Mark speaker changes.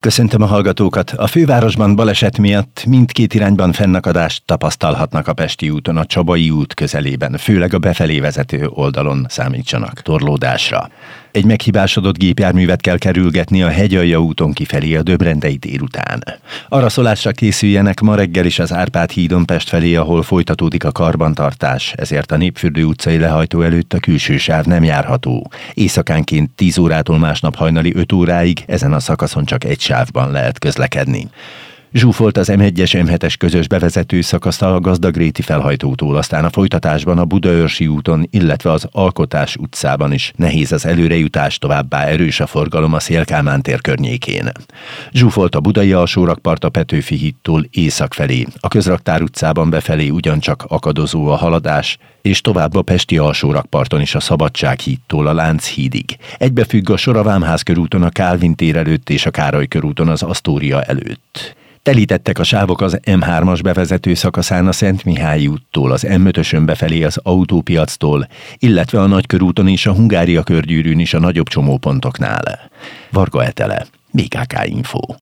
Speaker 1: Köszöntöm a hallgatókat! A fővárosban baleset miatt mindkét irányban fennakadást tapasztalhatnak a Pesti úton, a Csabai út közelében, főleg a befelé vezető oldalon számítsanak torlódásra. Egy meghibásodott gépjárművet kell kerülgetni a Hegyalja úton kifelé a Döbrendei tér után. Araszolásra készüljenek ma reggel is az Árpád hídon Pest felé, ahol folytatódik a karbantartás, ezért a Népfürdő utcai lehajtó előtt a külső sáv nem járható. Éjszakánként 10 órától másnap hajnali 5 óráig ezen a szakaszon csak egy sávban lehet közlekedni. Zsúfolt az M1-es M7-es közös bevezető szakaszt a Gazdagréti felhajtótól, aztán a folytatásban a Budaörsi úton, illetve az Alkotás utcában is nehéz az előrejutás, továbbá erős a forgalom a Széll-Kálmán tér környékén. Zsúfolt a Budai alsórakpart a Petőfi hídtól észak felé, a Közraktár utcában befelé ugyancsak akadozó a haladás, és tovább a Pesti alsórakparton is a Szabadság hídtól a Lánchídig. Egybefügg a Sora Vámház körúton a Kálvin tér előtt és a Károly körúton az Asztória előtt. Telítettek a sávok az M3-as bevezető szakaszán a Szentmihályi úttól, az M5-ösön befelé az Autópiactól, illetve a Nagykörúton és a Hungária körgyűrűn is a nagyobb csomópontoknál. Varga Etele, BKK Info.